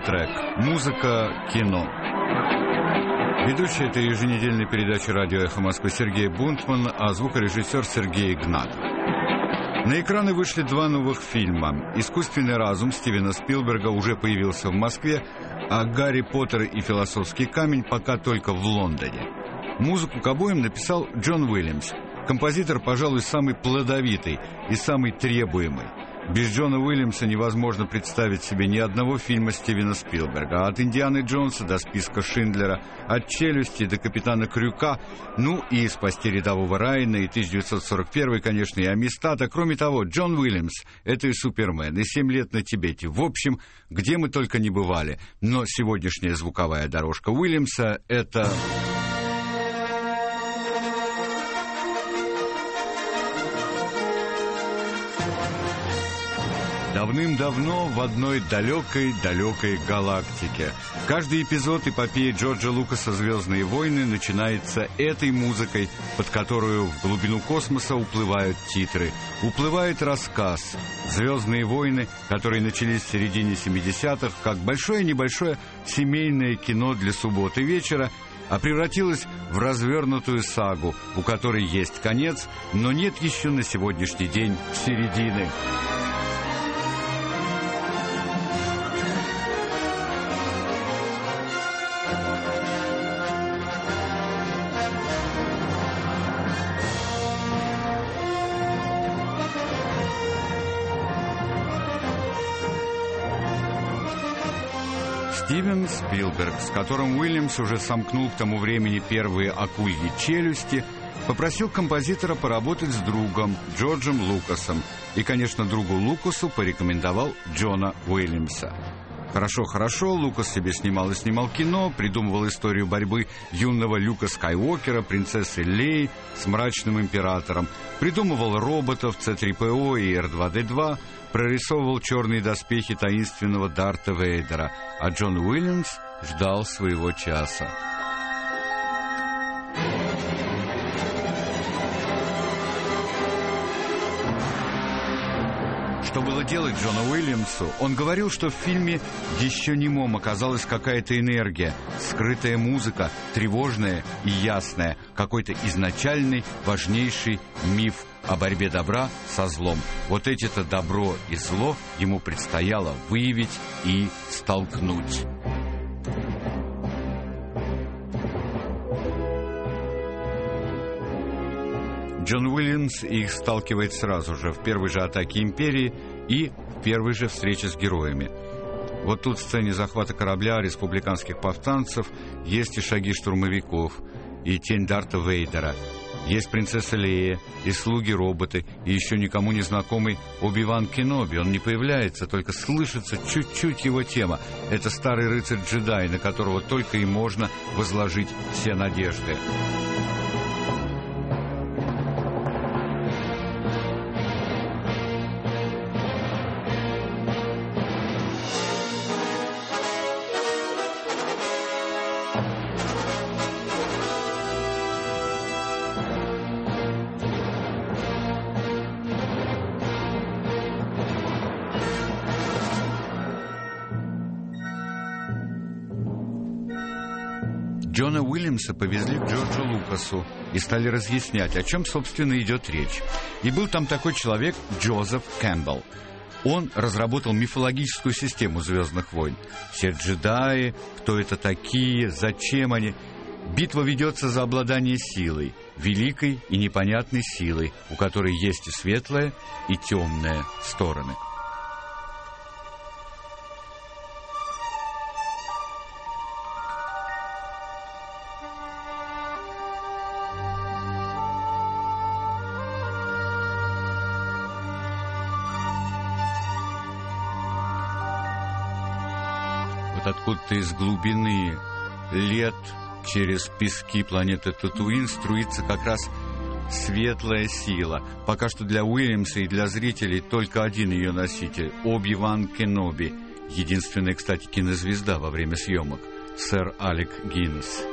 Саундтрек. Музыка, кино. Ведущий этой еженедельной передачи «Радио Эхо Москвы» Сергей Бунтман, а звукорежиссер Сергей Игнатов. На экраны вышли два новых фильма. «Искусственный разум» Стивена Спилберга уже появился в Москве, а «Гарри Поттер и философский камень» пока только в Лондоне. Музыку к обоим написал Джон Уильямс. Композитор, пожалуй, самый плодовитый и самый требуемый. Без Джона Уильямса невозможно представить себе ни одного фильма Стивена Спилберга. От «Индианы Джонса» до «Списка Шиндлера», от «Челюсти» до «Капитана Крюка», ну и «Спасти рядового Райана», и 1941, конечно, и «Амистада». Кроме того, Джон Уильямс — это и «Супермен», и «7 лет на Тибете». В общем, где мы только не бывали. Но сегодняшняя звуковая дорожка Уильямса — это... Давным-давно в одной далекой галактике. Каждый эпизод эпопеи Джорджа Лукаса «Звездные войны» начинается этой музыкой, под которую в глубину космоса уплывают титры. Уплывает рассказ «Звездные войны», которые начались в середине 70-х, как большое-небольшое семейное кино для субботы вечера, а превратилась в развернутую сагу, у которой есть конец, но нет еще на сегодняшний день середины. Стивен Спилберг, с которым Уильямс уже сомкнул к тому времени первые акульи челюсти, попросил композитора поработать с другом Джорджем Лукасом и, конечно, другу Лукасу порекомендовал Джона Уильямса. Хорошо, Лукас себе снимал и снимал кино, придумывал историю борьбы юного Люка Скайуокера, принцессы Леи с мрачным императором, придумывал роботов C-3PO и R2-D2, прорисовывал черные доспехи таинственного Дарта Вейдера, а Джон Уильямс ждал своего часа. Что было делать Джону Уильямсу? Он говорил, что в фильме еще немом оказалась какая-то энергия, скрытая музыка, тревожная и ясная, какой-то изначальный, важнейший миф о борьбе добра со злом. Вот эти-то добро и зло ему предстояло выявить и столкнуть. Джон Уильямс их сталкивает сразу же, в первой же атаке империи и в первой же встрече с героями. Вот тут в сцене захвата корабля республиканских повстанцев есть и шаги штурмовиков, и тень Дарта Вейдера. Есть принцесса Лея, и слуги-роботы, и еще никому не знакомый Оби-Ван Кеноби. Он не появляется, только слышится чуть-чуть его тема. Это старый рыцарь-джедай, на которого только и можно возложить все надежды. Джона Уильямса повезли к Джорджу Лукасу и стали разъяснять, о чем, собственно, идет речь. И был там такой человек Джозеф Кэмпбелл. Он разработал мифологическую систему «Звездных войн». Все джедаи, кто это такие, зачем они. Битва ведется за обладание силой, великой и непонятной силой, у которой есть и светлая, и темная стороны. Откуда-то из глубины лет через пески планеты Татуин струится как раз светлая сила. Пока что для Уильямса и для зрителей только один ее носитель — Оби-Ван Кеноби. Единственная, кстати, кинозвезда во время съемок — сэр Алек Гиннес.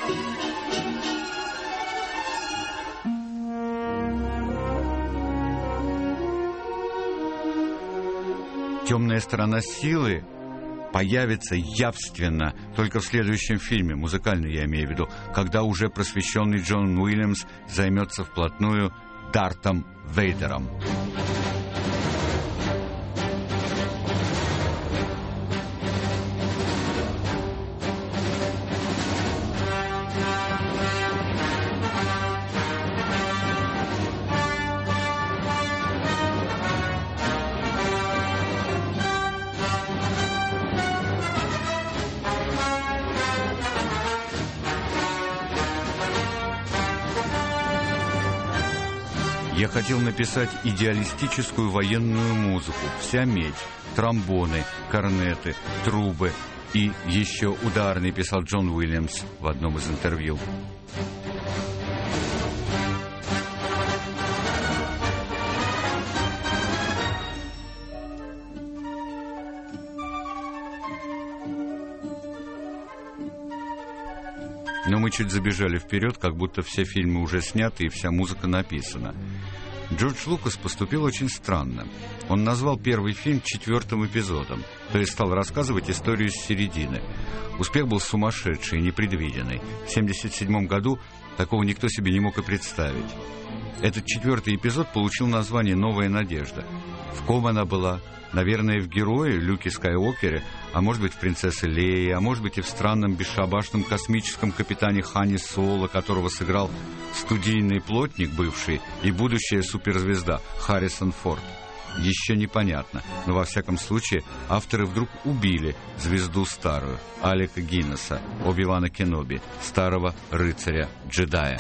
«Темная сторона силы» появится явственно только в следующем фильме, музыкальный я имею в виду, когда уже просвещенный Джон Уильямс займется вплотную Дартом Вейдером. Я хотел написать идеалистическую военную музыку. Вся медь, тромбоны, корнеты, трубы и еще ударный, писал Джон Уильямс в одном из интервью. Но мы чуть забежали вперед, как будто все фильмы уже сняты и вся музыка написана. Джордж Лукас поступил очень странно. Он назвал первый фильм 4-м эпизодом, то есть стал рассказывать историю с середины. Успех был сумасшедший и непредвиденный. В 1977 году такого никто себе не мог и представить. Этот 4-й эпизод получил название «Новая надежда». В ком она была? Наверное, в герое Люке Скайуокере, а может быть, в принцессе Лее, а может быть, и в странном бесшабашном космическом капитане Хане Соло, которого сыграл студийный плотник бывший и будущая суперзвезда Харрисон Форд. Еще непонятно, но во всяком случае авторы вдруг убили звезду старую, Алека Гиннесса, Оби-Вана Кеноби, старого рыцаря-джедая.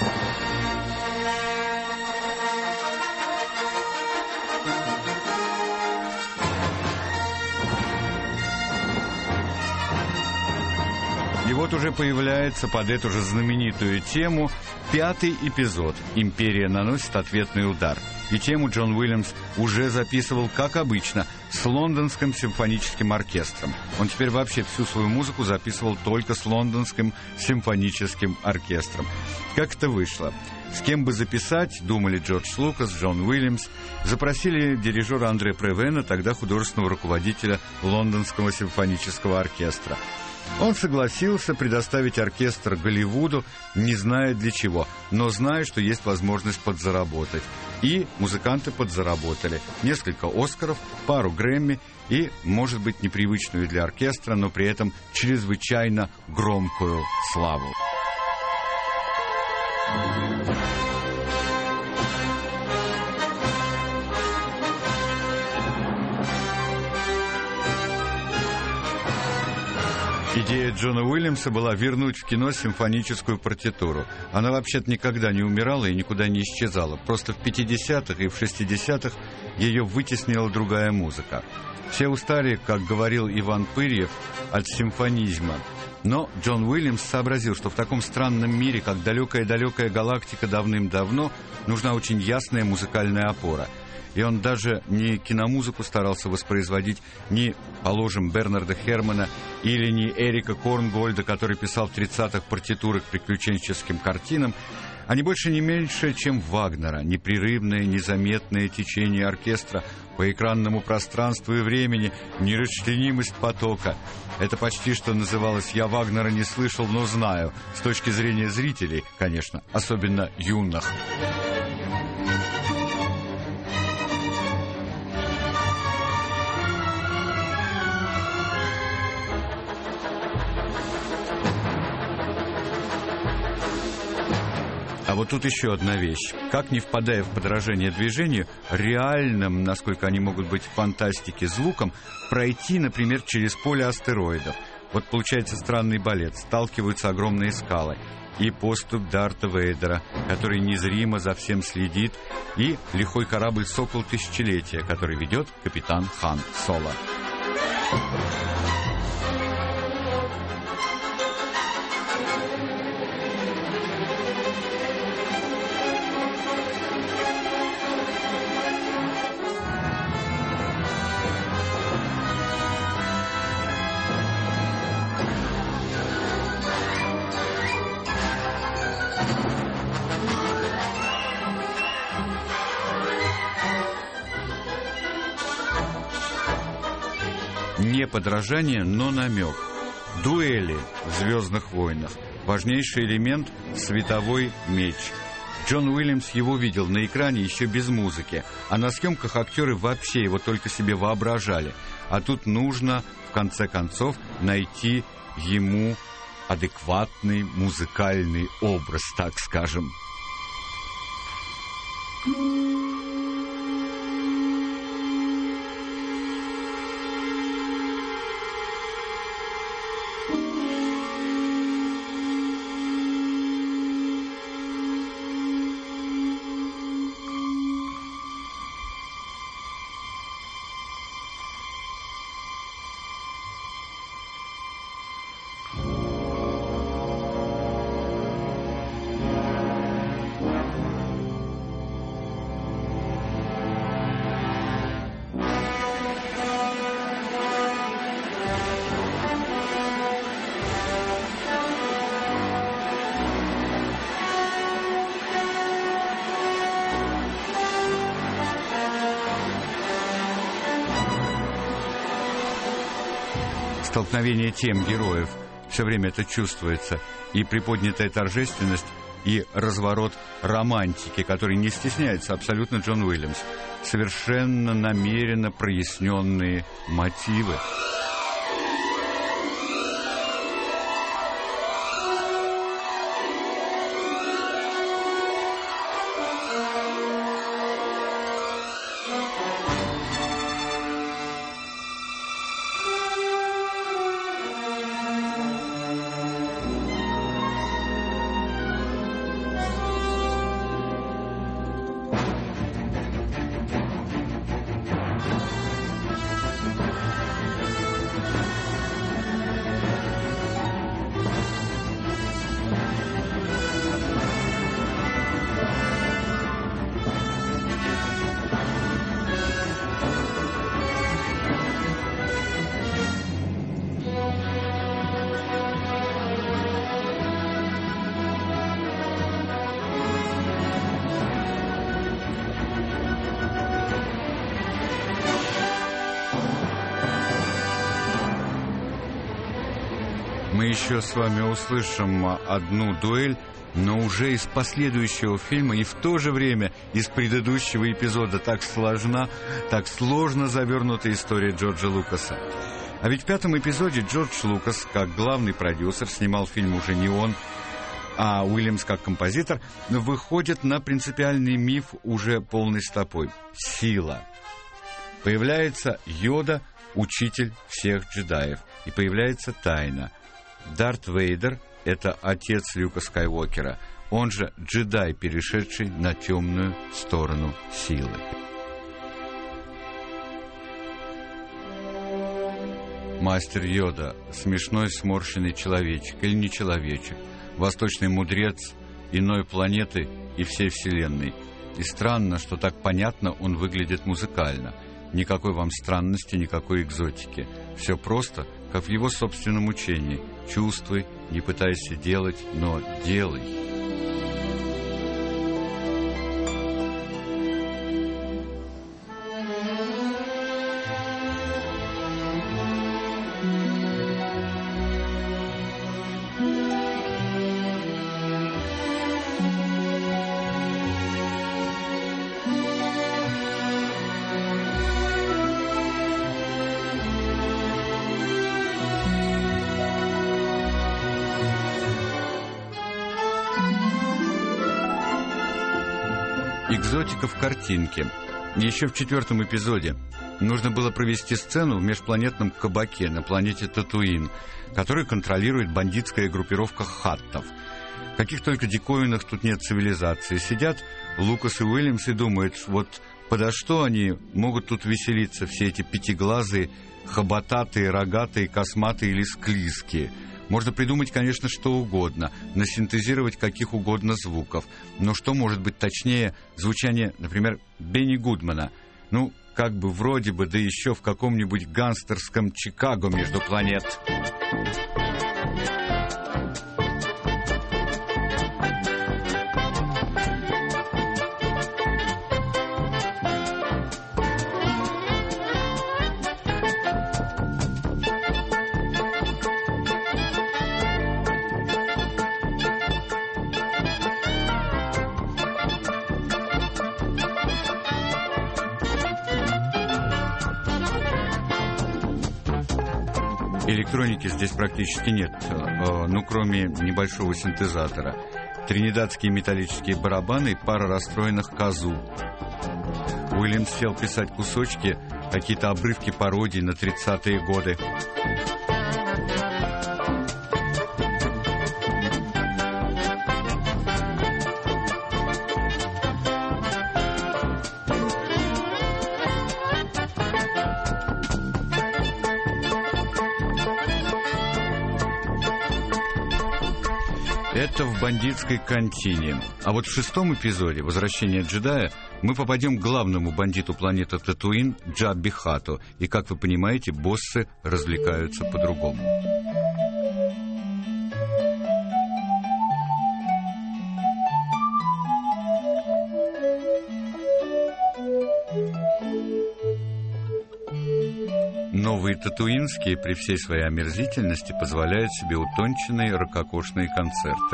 И вот уже появляется под эту же знаменитую тему 5-й эпизод «Империя наносит ответный удар». И тему Джон Уильямс уже записывал, как обычно, с Лондонским симфоническим оркестром. Он теперь вообще всю свою музыку записывал только с Лондонским симфоническим оркестром. Как это вышло? С кем бы записать, думали Джордж Лукас, Джон Уильямс. Запросили дирижера Андре Превена, тогда художественного руководителя Лондонского симфонического оркестра. Он согласился предоставить оркестр Голливуду, не зная для чего, но зная, что есть возможность подзаработать. И музыканты подзаработали. Несколько «Оскаров», пару «Грэмми» и, может быть, непривычную для оркестра, но при этом чрезвычайно громкую славу. Идея Джона Уильямса была вернуть в кино симфоническую партитуру. Она вообще-то никогда не умирала и никуда не исчезала. Просто в 50-х и в 60-х ее вытеснила другая музыка. Все устали, как говорил Иван Пырьев, от симфонизма. Но Джон Уильямс сообразил, что в таком странном мире, как далекая-далекая галактика давным-давно, нужна очень ясная музыкальная опора. И он даже не киномузыку старался воспроизводить, ни, положим, Бернарда Хермана или не Эрика Корнгольда, который писал в 30-х партитуры к приключенческим картинам, а не больше, не меньше, чем Вагнера. Непрерывное, незаметное течение оркестра по экранному пространству и времени, нерасчленимость потока. Это почти что называлось «Я Вагнера не слышал, но знаю», с точки зрения зрителей, конечно, особенно юных. А вот тут еще одна вещь. Как, не впадая в подражание движению, реальным, насколько они могут быть в фантастике, звуком, пройти, например, через поле астероидов. Вот получается странный балет. Сталкиваются огромные скалы. И поступь Дарта Вейдера, который незримо за всем следит, и лихой корабль «Сокол Тысячелетия», который ведет капитан Хан Соло. Не подражание, но намек. Дуэли в «Звездных войнах». Важнейший элемент — световой меч. Джон Уильямс его видел на экране еще без музыки, а на съемках актеры вообще его только себе воображали. А тут нужно, в конце концов, найти ему адекватный музыкальный образ, так скажем. Столкновение тем героев, все время это чувствуется, и приподнятая торжественность, и разворот романтики, который не стесняется абсолютно Джон Уильямс, совершенно намеренно проясненные мотивы. Мы еще с вами услышим одну дуэль, но уже из последующего фильма и в то же время из предыдущего эпизода. Так сложно завернута история Джорджа Лукаса. А ведь в 5-м эпизоде Джордж Лукас, как главный продюсер, снимал фильм уже не он, а Уильямс как композитор, выходит на принципиальный миф уже полной стопой. Сила. Появляется Йода, учитель всех джедаев, и появляется тайна. Дарт Вейдер — это отец Люка Скайуокера, он же джедай, перешедший на темную сторону силы. Мастер Йода — смешной сморщенный человечек или не человечек, восточный мудрец иной планеты и всей вселенной. И странно, что так понятно он выглядит музыкально. Никакой вам странности, никакой экзотики. Все просто, как в его собственном учении. Чувствуй, не пытайся делать, но делай. Экзотика в картинке. Еще в 4-м эпизоде нужно было провести сцену в межпланетном кабаке на планете Татуин, который контролирует бандитская группировка хаттов. Каких только диковинных тут нет цивилизации. Сидят Лукас и Уильямс и думают, вот подо что они могут тут веселиться, все эти пятиглазые, хоботатые, рогатые, косматые или склизкие. Можно придумать, конечно, что угодно, насинтезировать каких угодно звуков. Но что может быть точнее звучание, например, Бенни Гудмана? Ну, как бы вроде бы, да еще в каком-нибудь гангстерском Чикаго между планет. Электроники здесь практически нет, ну, кроме небольшого синтезатора. Тринидадские металлические барабаны и пара расстроенных казу. Уильямс сел писать кусочки, какие-то обрывки пародий на 30-е годы. Это в бандитской контине. А вот в 6-м эпизоде «Возвращение джедая» мы попадем к главному бандиту планеты Татуин Джабби Хатту. И, как вы понимаете, боссы развлекаются по-другому. Новые татуинские при всей своей омерзительности позволяют себе утонченные рококошные концерты.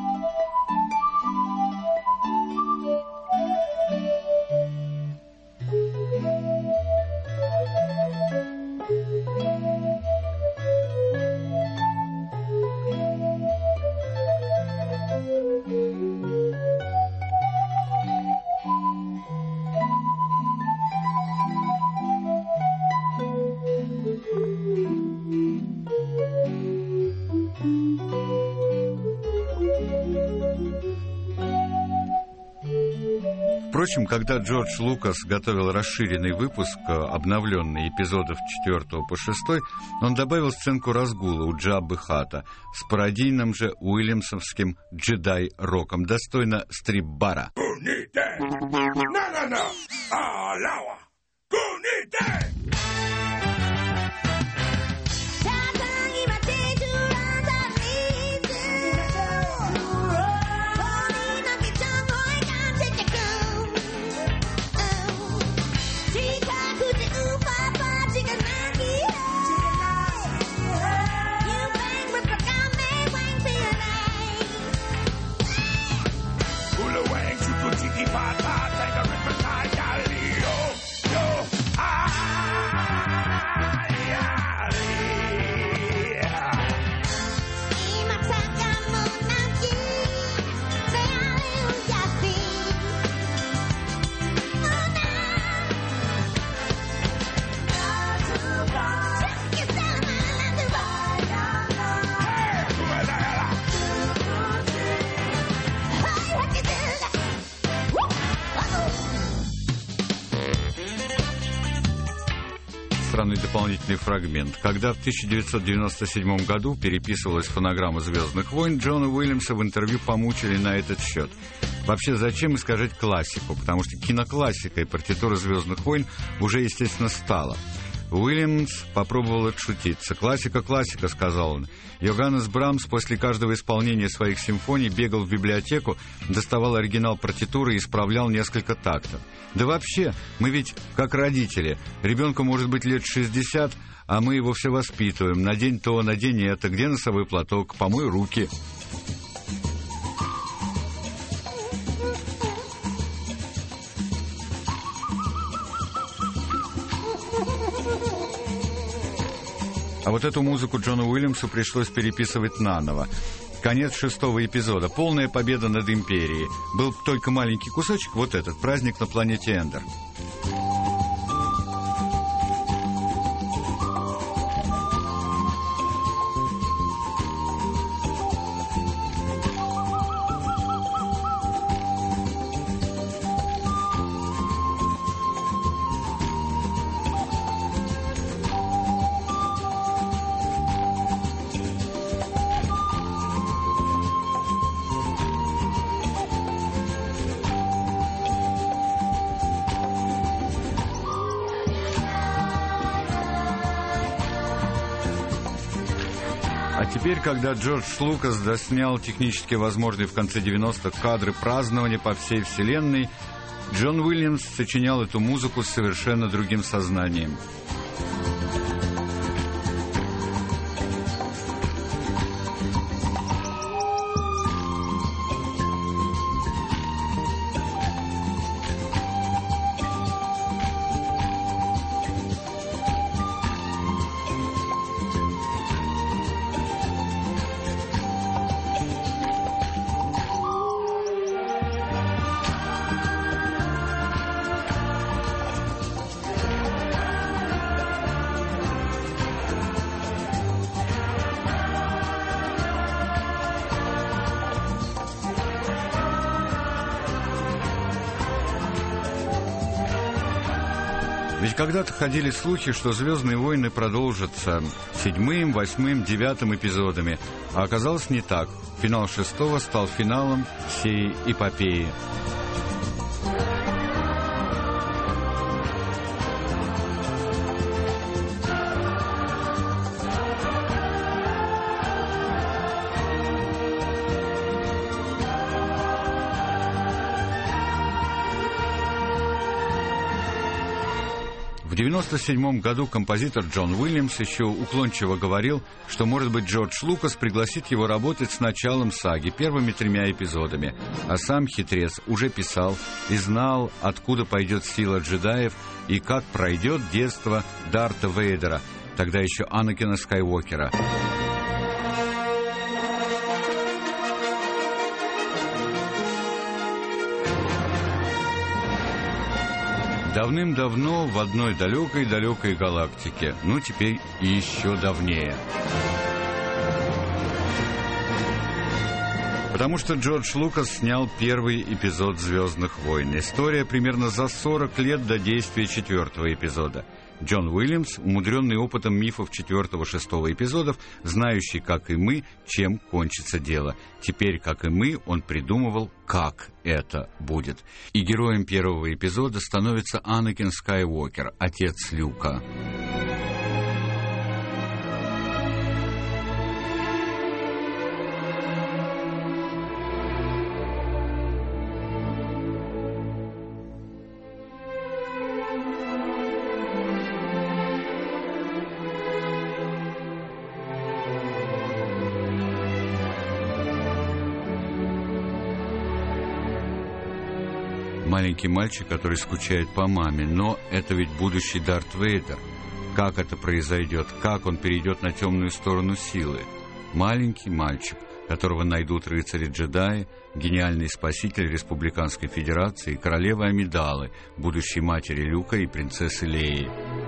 Впрочем, когда Джордж Лукас готовил расширенный выпуск, обновленный эпизодов 4 по 6, он добавил сценку разгула у Джаббы Хатта с пародийным же уильямсовским джедай-роком, достойно стрип-бара. Странный дополнительный фрагмент. Когда в 1997 году переписывалась фонограмма «Звездных войн», Джона Уильямса в интервью помучили на этот счет. Вообще, зачем искажать классику? Потому что киноклассикой партитура «Звездных войн» уже, естественно, стала. Уильямс попробовал отшутиться. «Классика, классика», — сказал он. Йоганнес Брамс после каждого исполнения своих симфоний бегал в библиотеку, доставал оригинал партитуры и исправлял несколько тактов. Да вообще, мы ведь как родители. Ребенку может быть лет 60, а мы его все воспитываем. Надень то, надень это, где носовой платок, помой руки. А вот эту музыку Джону Уильямсу пришлось переписывать наново. Конец 6-го эпизода. Полная победа над Империей. Был только маленький кусочек, вот этот, праздник на планете Эндор. А теперь, когда Джордж Лукас доснял технически возможные в конце 90-х кадры празднования по всей вселенной, Джон Уильямс сочинял эту музыку с совершенно другим сознанием. Ведь когда-то ходили слухи, что «Звездные войны» продолжатся 7-м, 8-м, 9-м эпизодами, а оказалось не так. Финал 6-го стал финалом всей эпопеи. В 1997 году композитор Джон Уильямс еще уклончиво говорил, что, может быть, Джордж Лукас пригласит его работать с началом саги, первыми 3 эпизодами. А сам хитрец уже писал и знал, откуда пойдет сила джедаев и как пройдет детство Дарта Вейдера, тогда еще Анакина Скайуокера. Давным-давно в одной далекой-далекой галактике, ну теперь и еще давнее. Потому что Джордж Лукас снял первый эпизод «Звездных войн». История примерно за 40 лет до действия 4-го эпизода. Джон Уильямс, умудренный опытом мифов 4-го, 6-го эпизодов, знающий, как и мы, чем кончится дело. Теперь, как и мы, он придумывал, как это будет. И героем первого эпизода становится Анакин Скайуокер, отец Люка. Маленький мальчик, который скучает по маме, но это ведь будущий Дарт Вейдер. Как это произойдет? Как он перейдет на темную сторону силы? Маленький мальчик, которого найдут рыцари-джедаи, гениальный спаситель Республиканской Федерации, королева Амидалы, будущей матери Люка и принцессы Леи.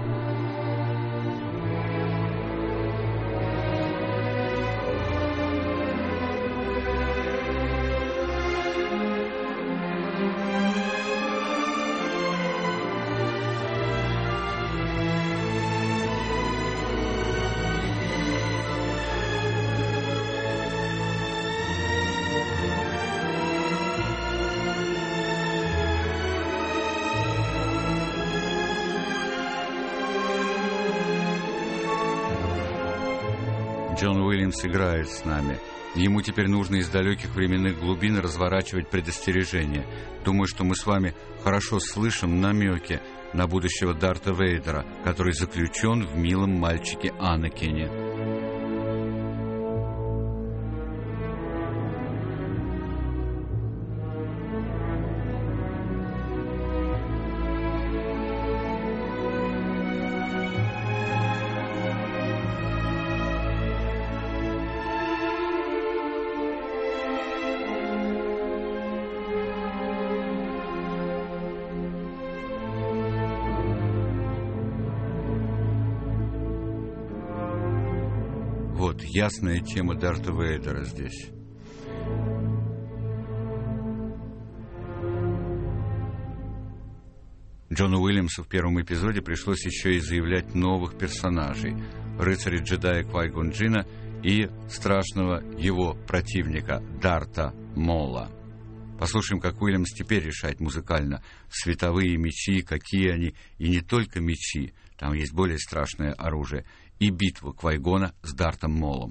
Джон Уильямс играет с нами. Ему теперь нужно из далеких временных глубин разворачивать предостережения. Думаю, что мы с вами хорошо слышим намеки на будущего Дарта Вейдера, который заключен в милом мальчике Анакине. Вот ясная тема Дарта Вейдера здесь. Джону Уильямсу в первом эпизоде пришлось еще и заявлять новых персонажей. Рыцаря-джедая Квай-Гон Джинна и страшного его противника Дарта Мола. Послушаем, как Уильямс теперь решает музыкально. Световые мечи, какие они, и не только мечи, там есть более страшное оружие, и битву Квай-Гона с Дартом Молом.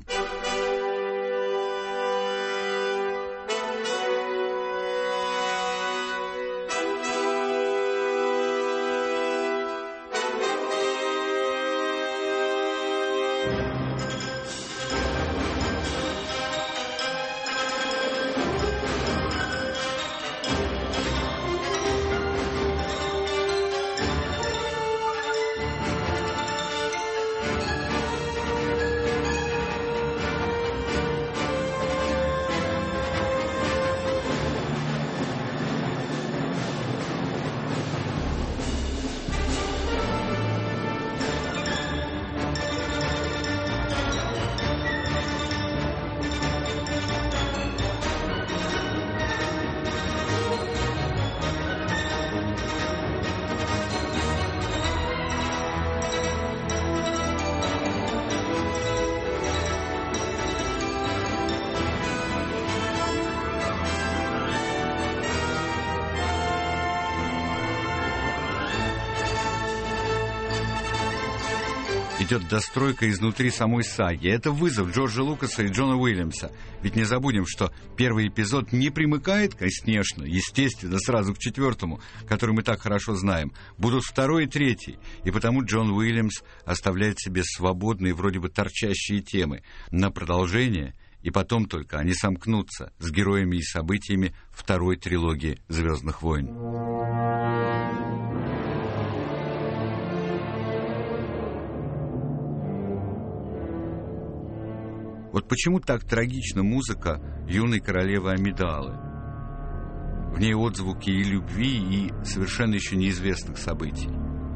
Идет достройка изнутри самой саги. Это вызов Джорджа Лукаса и Джона Уильямса. Ведь не забудем, что первый эпизод не примыкает, конечно, естественно, сразу к 4, который мы так хорошо знаем. Будут 2 и 3. И потому Джон Уильямс оставляет себе свободные, вроде бы торчащие темы на продолжение, и потом только они сомкнутся с героями и событиями 2 трилогии «Звездных войн». Вот почему так трагична музыка юной королевы Амидалы? В ней отзвуки и любви, и совершенно еще неизвестных событий.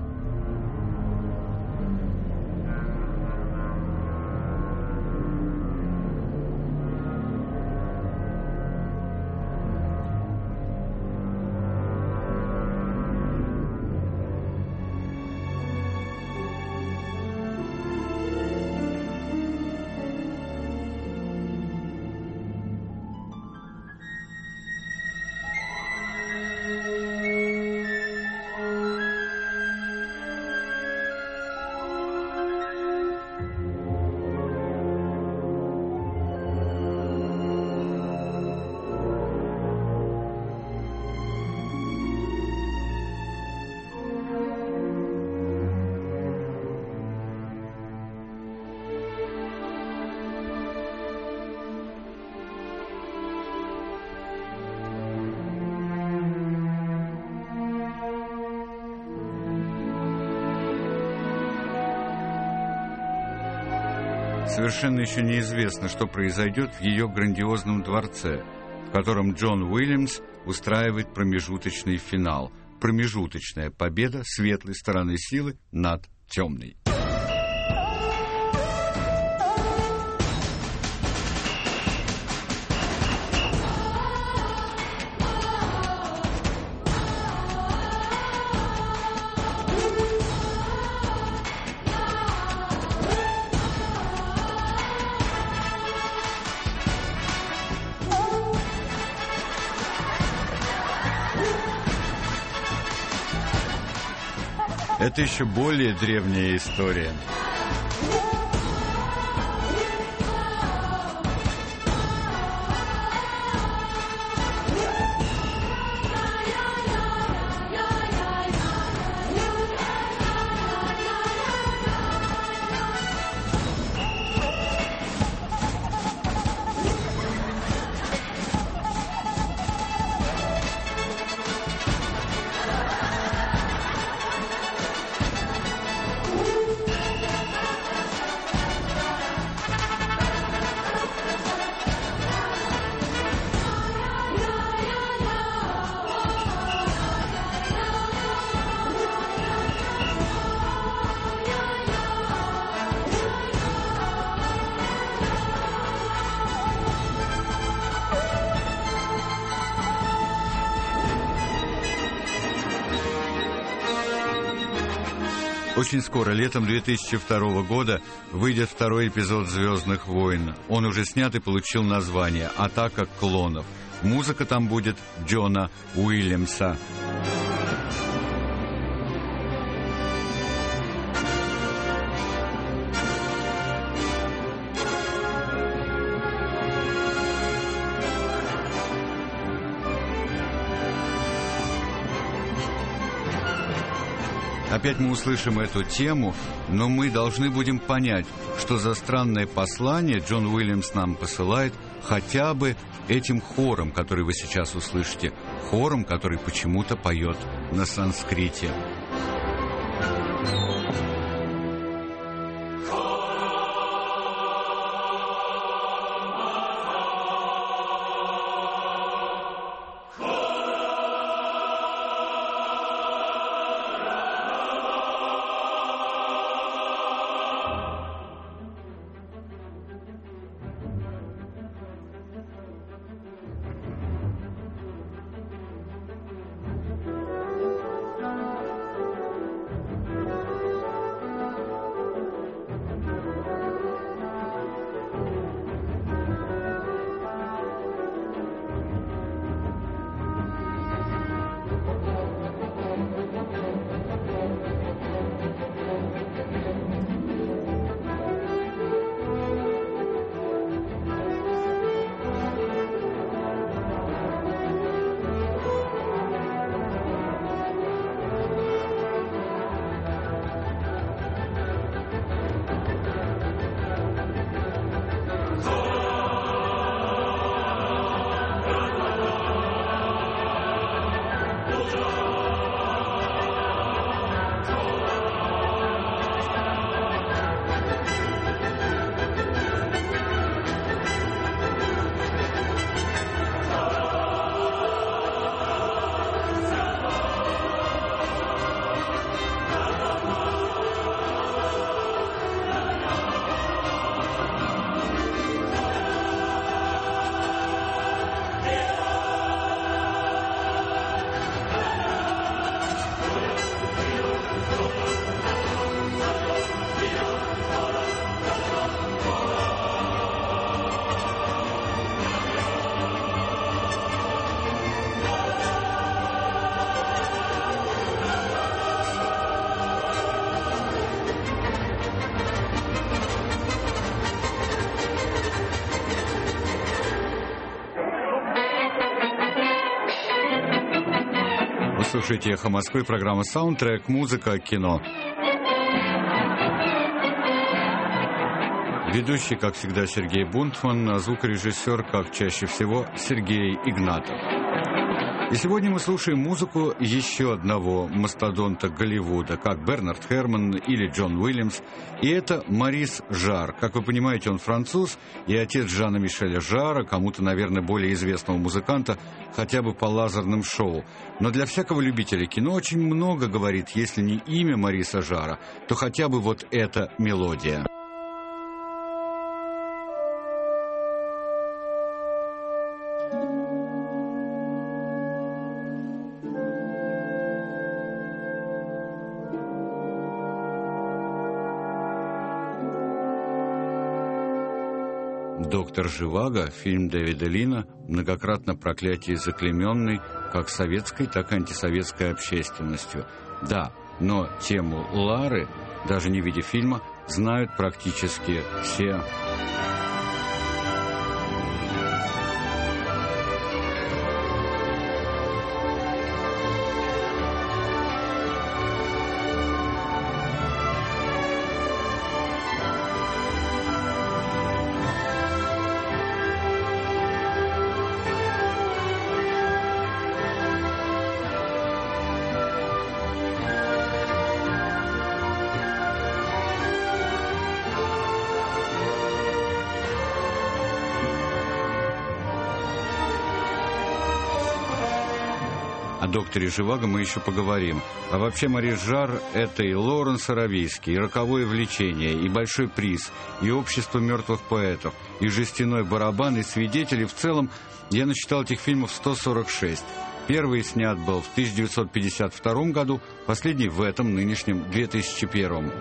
Совершенно еще неизвестно, что произойдет в ее грандиозном дворце, в котором Джон Уильямс устраивает промежуточный финал. Промежуточная победа светлой стороны силы над темной. Это еще более древняя история. Очень скоро, летом 2002 года, выйдет 2 эпизод «Звездных войн». Он уже снят и получил название «Атака клонов». Музыка там будет Джона Уильямса. Опять мы услышим эту тему, но мы должны будем понять, что за странное послание Джон Уильямс нам посылает хотя бы этим хором, который вы сейчас услышите, хором, который почему-то поет на санскрите. слушаете «Эхо Москвы», программа «Саундтрек», музыка, кино. Ведущий, как всегда, Сергей Бунтман, а звукорежиссер, как чаще всего, Сергей Игнатов. И сегодня мы слушаем музыку еще одного мастодонта Голливуда, как Бернард Херман или Джон Уильямс. И это Морис Жар. Как вы понимаете, он француз и отец Жана-Мишеля Жара, кому-то, наверное, более известного музыканта, хотя бы по лазерным шоу. Но для всякого любителя кино очень много говорит, если не имя Мориса Жара, то хотя бы вот эта мелодия. «Доктор Живаго», фильм Дэвида Лина, многократно проклятие заклейменный как советской, так и антисоветской общественностью. Да, но тему Лары, даже не видя фильма, знают практически все. О докторе Живаго мы еще поговорим. А вообще Морис Жар — это и Лоуренс Аравийский, и «Роковое влечение», и «Большой приз», и «Общество мертвых поэтов», и «Жестяной барабан», и «Свидетели». В целом, я насчитал этих фильмов 146. Первый снят был в 1952 году, последний в этом, нынешнем, 2001.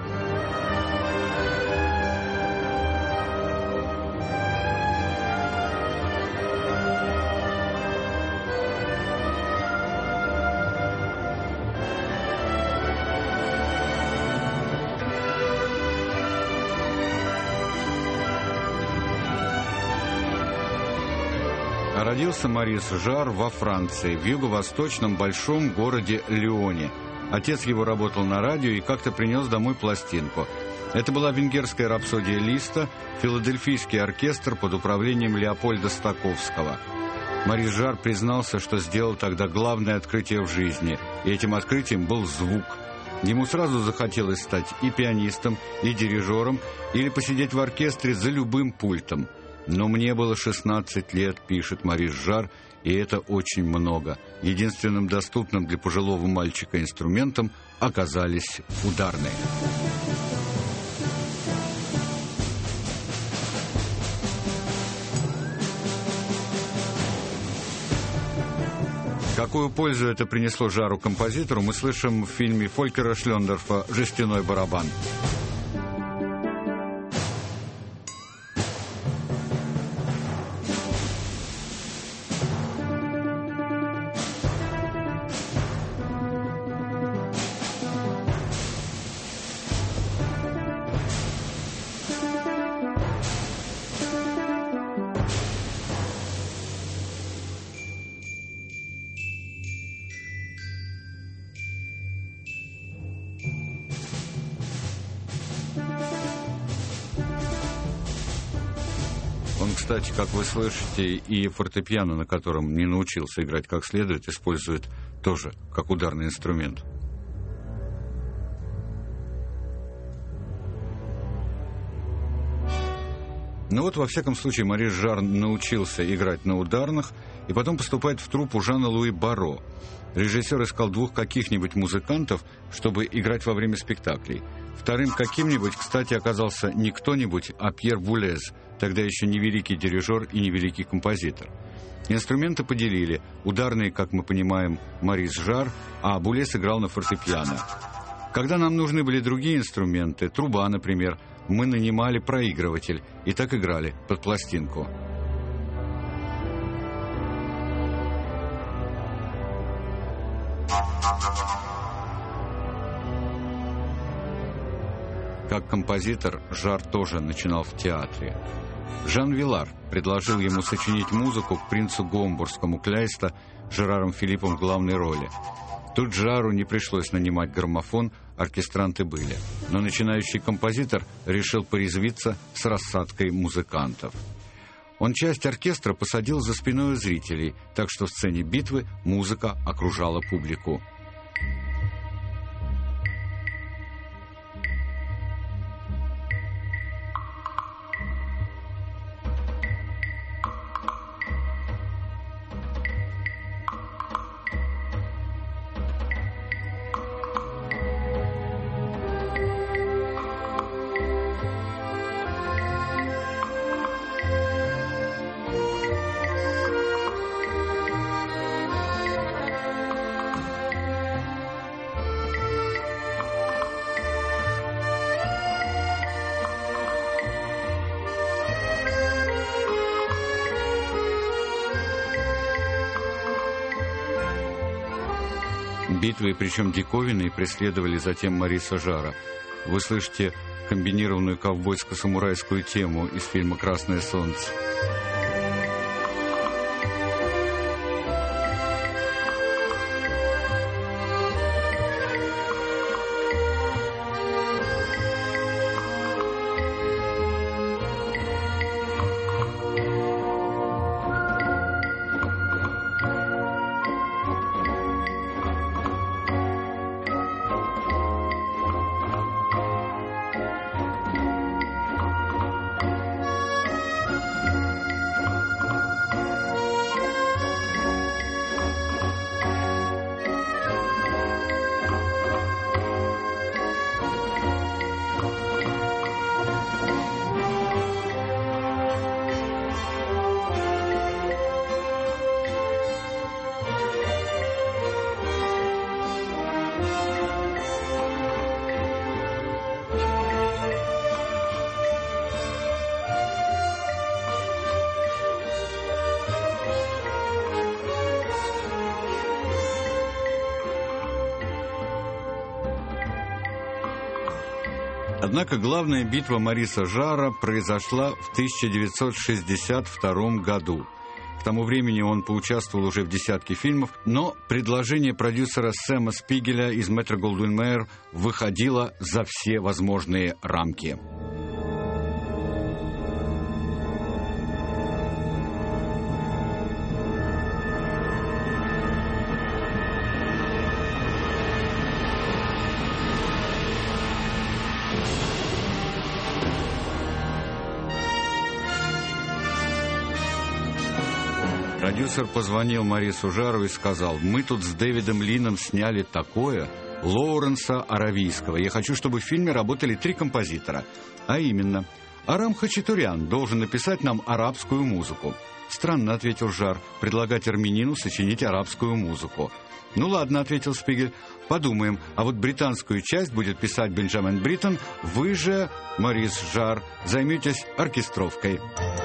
Родился Морис Жар во Франции, в юго-восточном большом городе Лионе. Отец его работал на радио и как-то принес домой пластинку. Это была венгерская рапсодия Листа, филадельфийский оркестр под управлением Леопольда Стаковского. Морис Жар признался, что сделал тогда главное открытие в жизни, и этим открытием был звук. Ему сразу захотелось стать и пианистом, и дирижером, или посидеть в оркестре за любым пультом. Но мне было 16 лет, пишет Морис Жар, и это очень много. Единственным доступным для пожилого мальчика инструментом оказались ударные. Какую пользу это принесло Жару-композитору, мы слышим в фильме Фолькера Шлендорфа «Жестяной барабан». Он, кстати, как вы слышите, и фортепиано, на котором не научился играть как следует, использует тоже как ударный инструмент. Ну вот, во всяком случае, Морис Жар научился играть на ударных и потом поступает в труппу Жана-Луи Барро. Режиссер искал двух каких-нибудь музыкантов, чтобы играть во время спектаклей. Вторым каким-нибудь, кстати, оказался не кто-нибудь, а Пьер Булез, тогда еще не великий дирижер и не великий композитор. Инструменты поделили. Ударные, как мы понимаем, Морис Жар, а Булез играл на фортепиано. Когда нам нужны были другие инструменты, труба, например, мы нанимали проигрыватель и так играли под пластинку. Как композитор Жар тоже начинал в театре. Жан Вилар предложил ему сочинить музыку к «Принцу Гомбургскому» Кляйста с Жераром Филиппом в главной роли. Тут Жару не пришлось нанимать граммофон, оркестранты были. Но начинающий композитор решил порезвиться с рассадкой музыкантов. Он часть оркестра посадил за спиной зрителей, так что в сцене битвы музыка окружала публику. Битвы, причем диковинные, преследовали затем Мориса Жара. Вы слышите комбинированную ковбойско-самурайскую тему из фильма «Красное солнце». Однако главная битва Мориса Жара произошла в 1962 году. К тому времени он поучаствовал уже в десятке фильмов, но предложение продюсера Сэма Спигеля из Метро-Голдвин-Майер выходило за все возможные рамки. Продюсер позвонил Морису Жару и сказал: «Мы тут с Дэвидом Лином сняли такое, Лоуренса Аравийского. Я хочу, чтобы в фильме работали 3 композитора. А именно, Арам Хачатурян должен написать нам арабскую музыку». «Странно», — ответил Жар, — «предлагать армянину сочинить арабскую музыку». «Ну ладно», — ответил Спигель, — «подумаем. А вот британскую часть будет писать Бенджамин Бриттон. Вы же, Морис Жар, займетесь оркестровкой».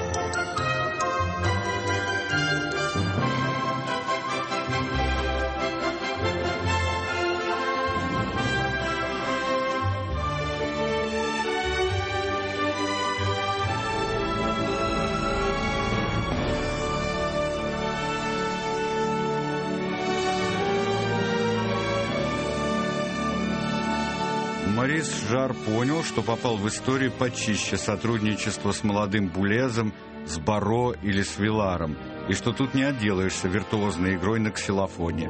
Морис Жар понял, что попал в историю почище сотрудничества с молодым Булезом, с Баро или с Виларом, и что тут не отделаешься виртуозной игрой на ксилофоне.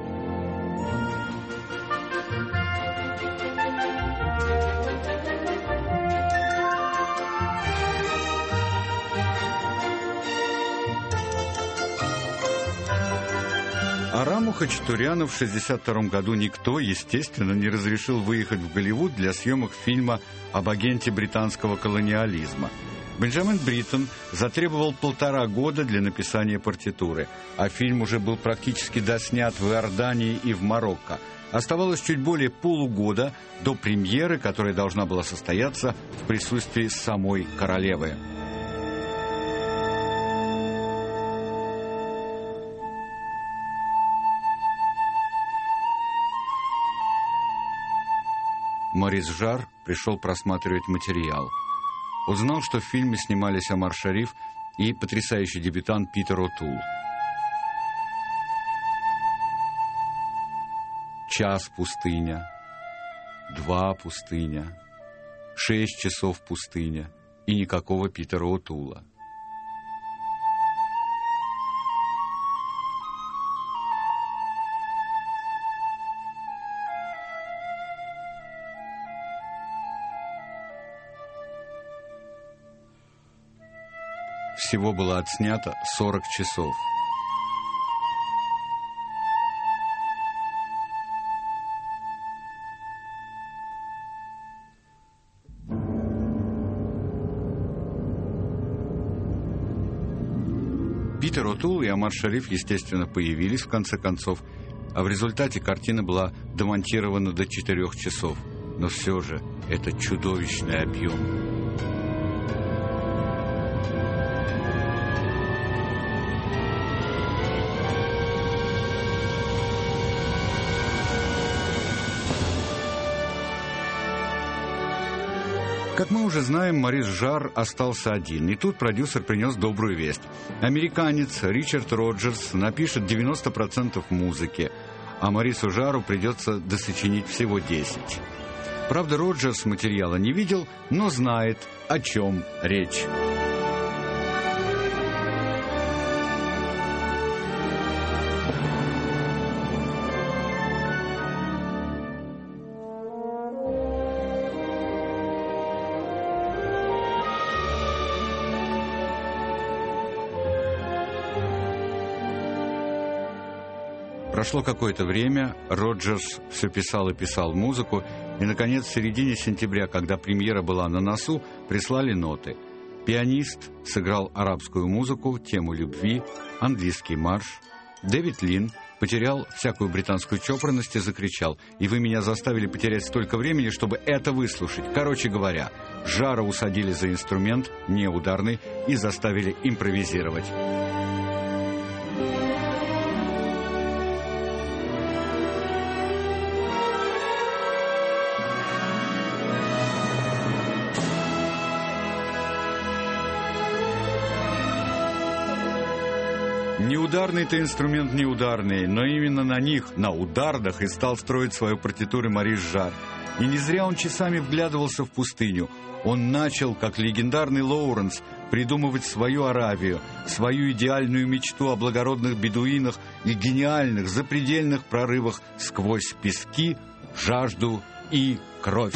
Араму Хачатуряну в 1962 году никто, естественно, не разрешил выехать в Голливуд для съемок фильма об агенте британского колониализма. Бенджамин Бриттон затребовал 1,5 года для написания партитуры, а фильм уже был практически доснят в Иордании и в Марокко. Оставалось чуть более полугода до премьеры, которая должна была состояться в присутствии самой королевы. Морис Жар пришел просматривать материал. Узнал, что в фильме снимались Омар Шариф и потрясающий дебютант Питер О'Тул. час пустыня, 2 пустыня, 6 часов пустыня и никакого Питера О'Тула. Всего было отснято 40 часов. Питер О'Тул и Омар Шариф, естественно, появились в конце концов, а в результате картина была демонтирована до 4 часов. Но все же это чудовищный объем. Как мы уже знаем, Морис Жарр остался один, и тут продюсер принес добрую весть. Американец Ричард Роджерс напишет 90% музыки, а Морису Жарру придется досочинить всего 10. Правда, Роджерс материала не видел, но знает, о чем речь. Прошло какое-то время, Роджерс все писал и писал музыку, и, наконец, в середине сентября, когда премьера была на носу, прислали ноты. Пианист сыграл арабскую музыку, тему любви, английский марш. Дэвид Лин потерял всякую британскую чопорность и закричал: «И вы меня заставили потерять столько времени, чтобы это выслушать». Короче говоря, Жарра усадили за инструмент, не ударный, и заставили импровизировать. Неударный-то инструмент неударный, но именно на них, на ударных, и стал строить свою партитуру Морис Жарр. И не зря он часами вглядывался в пустыню. Он начал, как легендарный Лоуренс, придумывать свою Аравию, свою идеальную мечту о благородных бедуинах и гениальных, запредельных прорывах сквозь пески, жажду и кровь.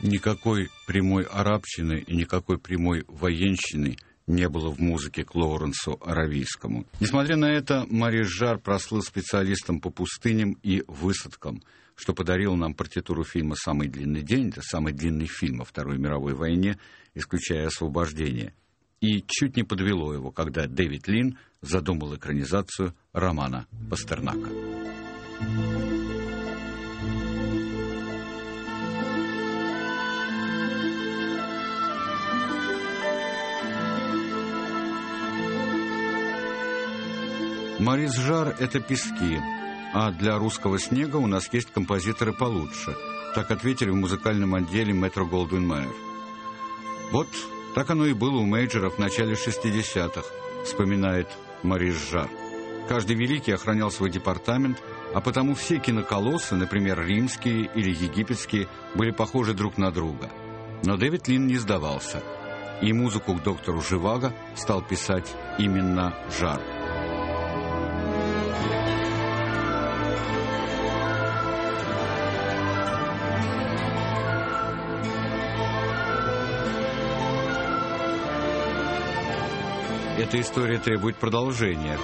Никакой прямой арабщины и никакой прямой военщины не было в музыке к Лоуренсу Аравийскому. Несмотря на это, Морис Жар прослыл специалистом по пустыням и высадкам, что подарил нам партитуру фильма «Самый длинный день», это самый длинный фильм о Второй мировой войне, исключая «Освобождение». И чуть не подвело его, когда Дэвид Лин задумал экранизацию романа Пастернака. Морис Жар — это пески, а для русского снега у нас есть композиторы получше. Так ответили в музыкальном отделе Метро-Голдвин-Майер. Вот так оно и было у мейджеров в начале 60-х, вспоминает Морис Жар. Каждый великий охранял свой департамент, а потому все киноколоссы, например, римские или египетские, были похожи друг на друга. Но Дэвид Лин не сдавался, и музыку к доктору Живаго стал писать именно Жар. Эта история требует продолжения.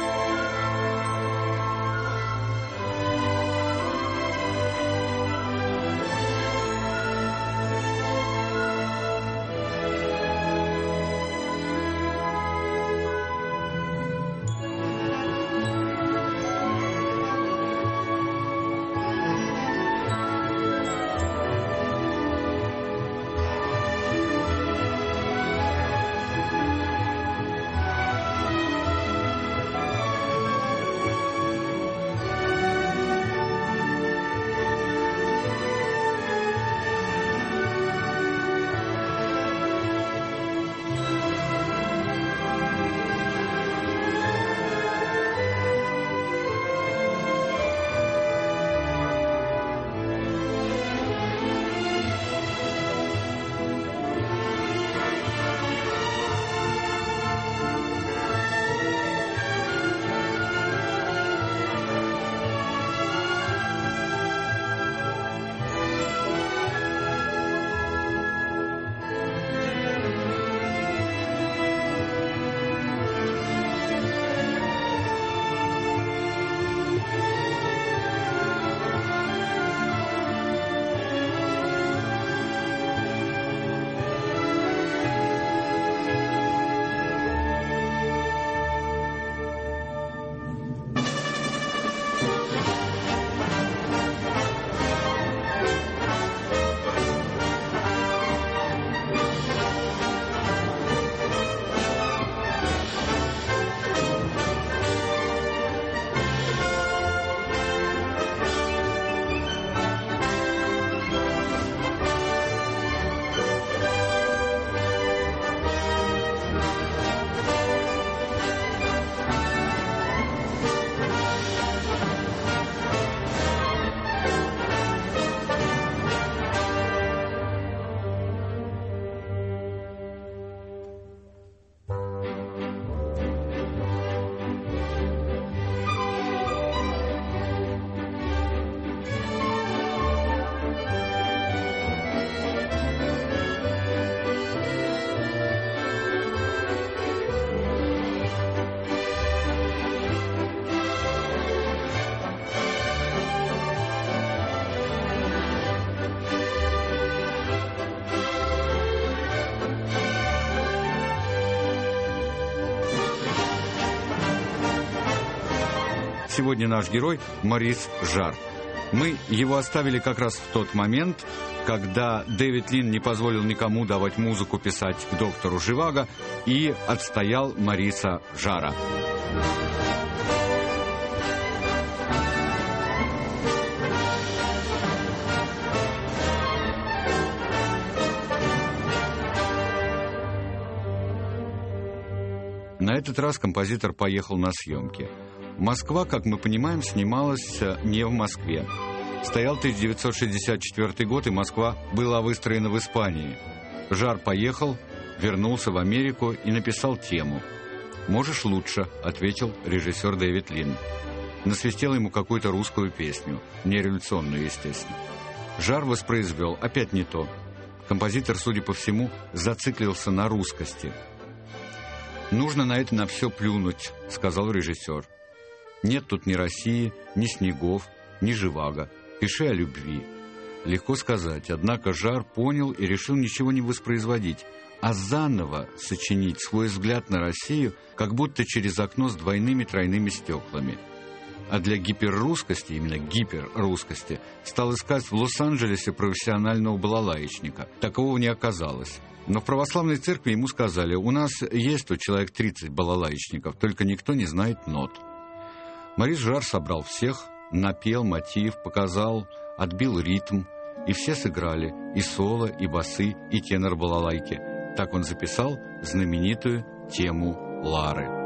Сегодня наш герой Морис Жар. Мы его оставили как раз в тот момент, когда Дэвид Лин не позволил никому давать музыку писать к доктору Живаго и отстоял Мориса Жара. На этот раз композитор поехал на съемки. Москва, как мы понимаем, снималась не в Москве. Стоял 1964 год, и Москва была выстроена в Испании. Жар поехал, вернулся в Америку и написал тему. «Можешь лучше», — ответил режиссер Дэвид Лин. Насвистел ему какую-то русскую песню, не революционную, естественно. Жар воспроизвел, опять не то. Композитор, судя по всему, зациклился на русскости. «Нужно на это на все плюнуть», — сказал режиссер. «Нет тут ни России, ни снегов, ни Живаго. Пиши о любви». Легко сказать, однако Жар понял и решил ничего не воспроизводить, а заново сочинить свой взгляд на Россию, как будто через окно с двойными тройными стеклами. А для гиперрусскости, именно гиперрусскости, стал искать в Лос-Анджелесе профессионального балалаечника. Такового не оказалось. Но в православной церкви ему сказали: у нас есть тут человек 30 балалаечников, только никто не знает нот. Морис Жар собрал всех, напел мотив, показал, отбил ритм, и все сыграли и соло, и басы, и тенор балалайки. Так он записал знаменитую тему Лары.